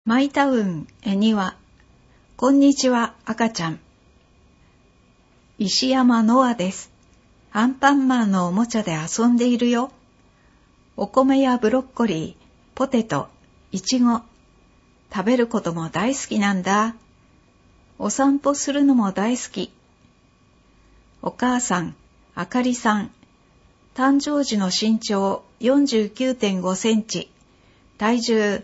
マイタウン恵庭。こんにちは、赤ちゃん。石山ノアです。アンパンマンのおもちゃで遊んでいるよ。お米やブロッコリー、ポテト、イチゴ。食べることも大好きなんだ。お散歩するのも大好き。お母さん、あかりさん。誕生時の身長 49.5 センチ。体重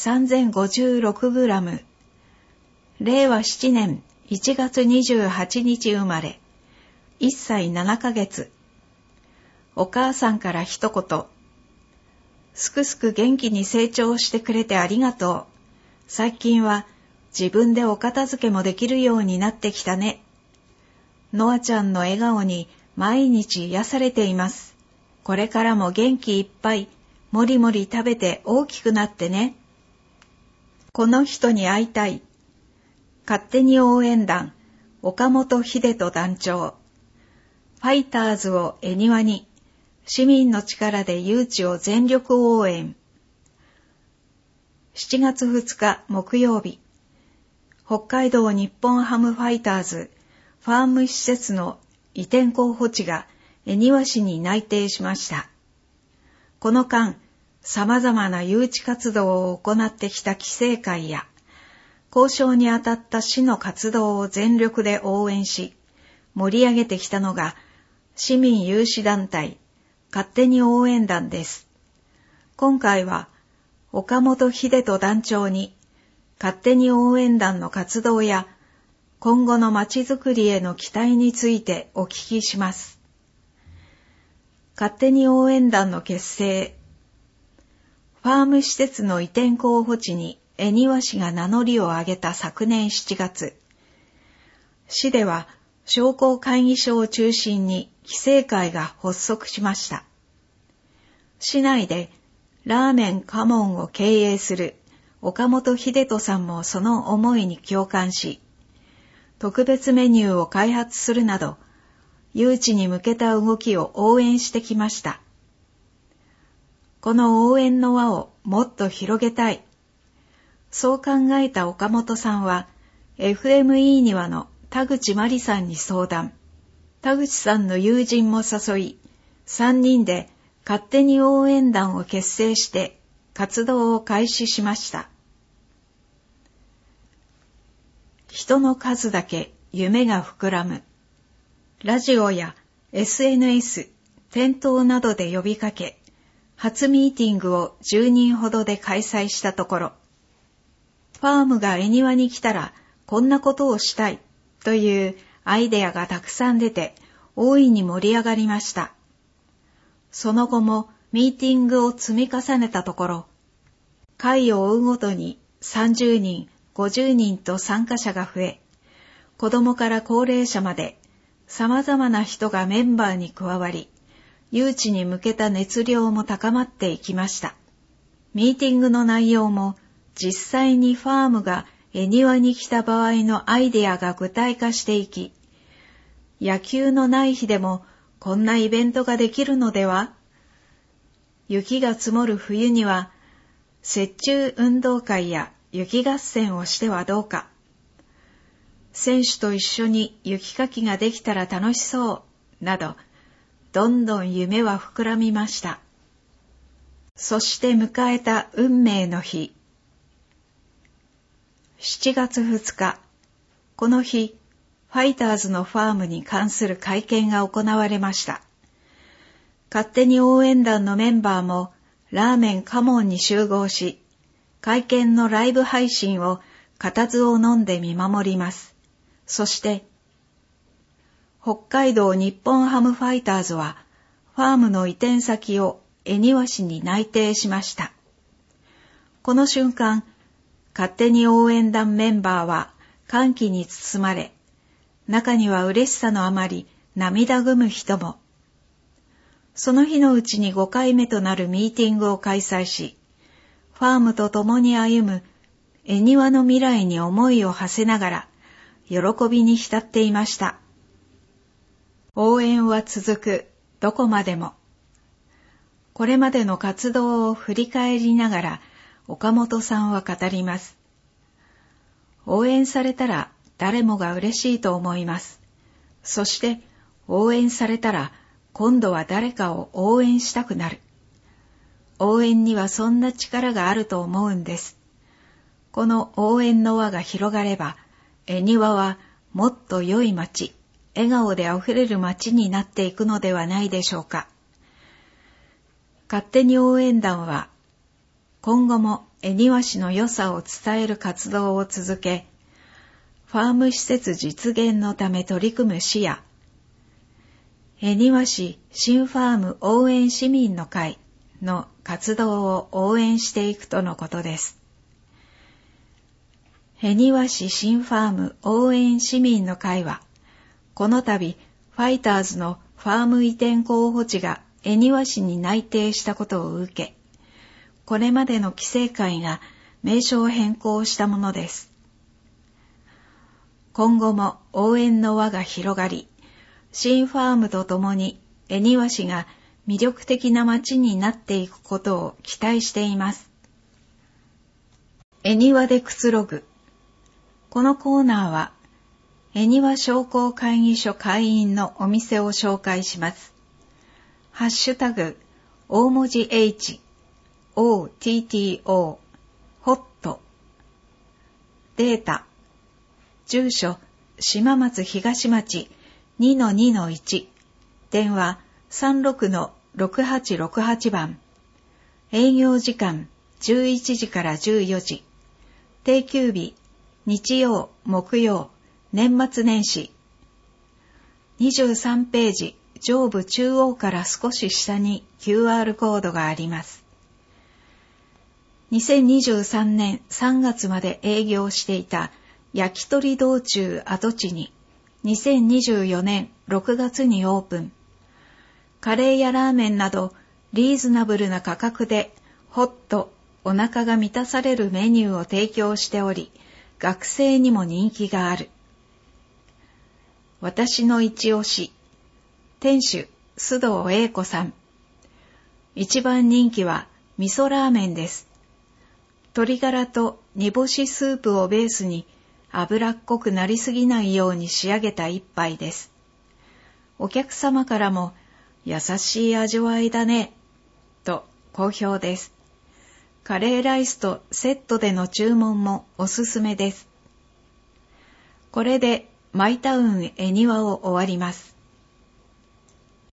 3056グラム。令和7年1月28日生まれ。1歳7ヶ月。お母さんから一言。すくすく元気に成長してくれてありがとう。最近は自分でお片付けもできるようになってきたね。ノアちゃんの笑顔に毎日癒されています。これからも元気いっぱい、もりもり食べて大きくなってね。この人に会いたい。勝手に応援団、岡本秀人団長。ファイターズを恵庭に、市民の力で誘致を全力応援。7月2日木曜日、北海道日本ハムファイターズファーム施設の移転候補地が恵庭市に内定しました。この間、様々な誘致活動を行ってきた規制会や、交渉にあたった市の活動を全力で応援し、盛り上げてきたのが、市民有志団体、勝手に応援団です。今回は、岡本秀人団長に、勝手に応援団の活動や、今後のまちづくりへの期待についてお聞きします。勝手に応援団の結成。ファーム施設の移転候補地に恵庭市が名乗りを上げた昨年7月、市では商工会議所を中心に規制会が発足しました。市内でラーメンカモンを経営する岡本秀人さんもその思いに共感し、特別メニューを開発するなど、誘致に向けた動きを応援してきました。この応援の輪をもっと広げたい。そう考えた岡本さんは、FME 庭の田口真理さんに相談。田口さんの友人も誘い、3人で勝手に応援団を結成して活動を開始しました。人の数だけ夢が膨らむ。ラジオや SNS、店頭などで呼びかけ、初ミーティングを10人ほどで開催したところ、ファームが恵庭に来たらこんなことをしたいというアイデアがたくさん出て大いに盛り上がりました。その後もミーティングを積み重ねたところ、回を追うごとに30人、50人と参加者が増え、子供から高齢者まで様々な人がメンバーに加わり、誘致に向けた熱量も高まっていきました。ミーティングの内容も実際にファームが恵庭に来た場合のアイデアが具体化していき、野球のない日でもこんなイベントができるのでは？雪が積もる冬には雪中運動会や雪合戦をしてはどうか？選手と一緒に雪かきができたら楽しそう、など、どんどん夢は膨らみました。そして迎えた運命の日。7月2日、この日、ファイターズのファームに関する会見が行われました。勝手に応援団のメンバーもラーメンカモンに集合し、会見のライブ配信を固唾を飲んで見守ります。そして、北海道日本ハムファイターズは、ファームの移転先を恵庭市に内定しました。この瞬間、勝手に応援団メンバーは歓喜に包まれ、中には嬉しさのあまり涙ぐむ人も。その日のうちに5回目となるミーティングを開催し、ファームと共に歩む恵庭の未来に思いを馳せながら、喜びに浸っていました。応援は続く、どこまでも。これまでの活動を振り返りながら、岡本さんは語ります。 応援されたら誰もが嬉しいと思います。そして応援されたら今度は誰かを応援したくなる。応援にはそんな力があると思うんです。この応援の輪が広がれば、恵庭はもっと良い町、笑顔であふれる町になっていくのではないでしょうか。勝手に応援団は今後も恵庭市の良さを伝える活動を続け、ファーム施設実現のため取り組む市や、恵庭市新ファーム応援市民の会の活動を応援していくとのことです。恵庭市新ファーム応援市民の会は、この度ファイターズのファーム移転候補地が恵庭市に内定したことを受け、これまでの規制会が名称変更したものです。今後も応援の輪が広がり、新ファームとともに恵庭市が魅力的な街になっていくことを期待しています。恵庭でくつろぐ。このコーナーは、恵庭商工会議所会員のお店を紹介します。ハッシュタグ、大文字 H、OTTO、ホット。データ、住所、島松東町 2-2-1、電話 36-6868 番、営業時間11時から14時、定休日、日曜、木曜、年末年始。23ページ、上部中央から少し下に QR コードがあります。2023年3月まで営業していた焼き鳥道中跡地に2024年6月にオープン。カレーやラーメンなどリーズナブルな価格でホッとお腹が満たされるメニューを提供しており、学生にも人気がある。私の一押し、店主須藤英子さん。一番人気は味噌ラーメンです。鶏ガラと煮干しスープをベースに脂っこくなりすぎないように仕上げた一杯です。お客様からも優しい味わいだね、と好評です。カレーライスとセットでの注文もおすすめです。これでマイタウン恵庭を終わります。